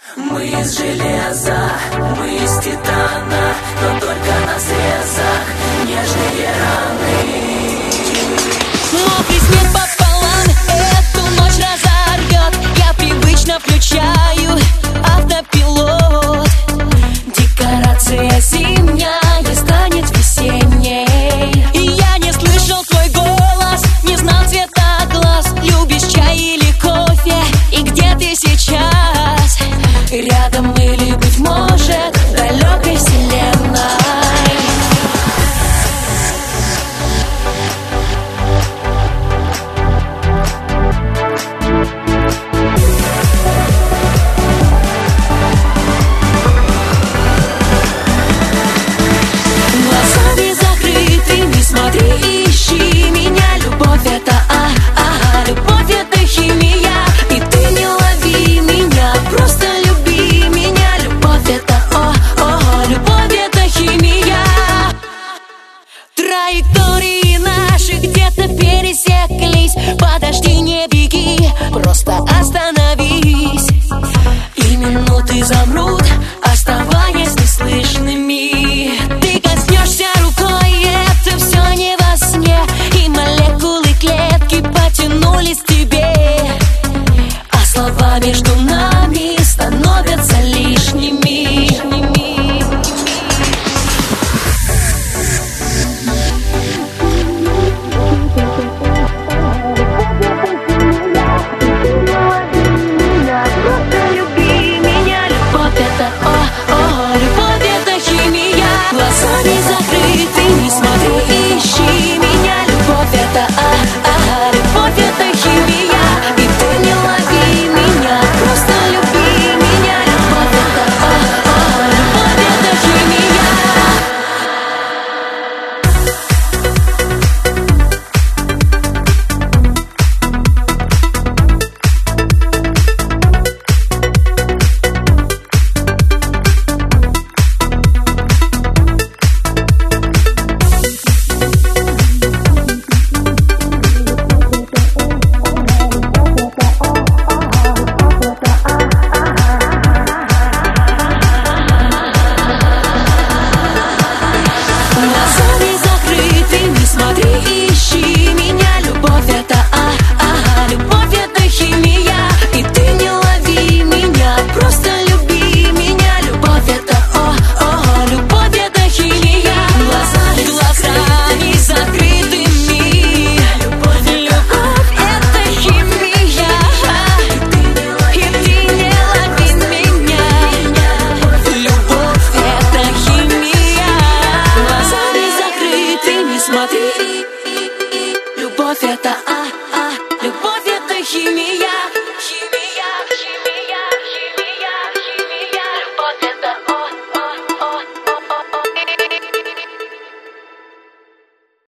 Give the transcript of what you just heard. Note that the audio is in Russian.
Мы из железа, мы из титана, но только на срезах нежные раны. Мокрый снег пополам эту ночь разорвет. Я привычно включаю автопилот. Декорация зимняя станет весенней. И я не слышал твой голос, не знал цвета глаз. Любишь чай или кофе, и где ты сейчас? Рядом или, быть может, в далекой вселенной. Глазами закрытыми смотри, ищи меня. Любовь это любовь это химия. И ты не лови меня, просто люби меня. Любовь это любовь это химия. Траектории наши где-то пересеклись. Подожди, не беги, просто остановись. И минуты замрут, оставаясь неслышными. Ты коснешься рукой, это все не во сне. И молекулы клетки потянулись к тебе. А слова между нами становятся лишними. Глазами закрытыми смотри, ищи меня. Любовь это любовь это химия. И ты не лови меня, просто люби меня. Любовь это химия. Глазами закрытыми смотри, ищи меня. Любовь это любовь это химия. И ты не лови меня, просто люби меня. Любовь это любовь это химия. Глазами закрытыми. Любовь это химия. И ты не лови меня. Любовь это химия. Глазами закрытыми смотри. Любовь это любовь это химия.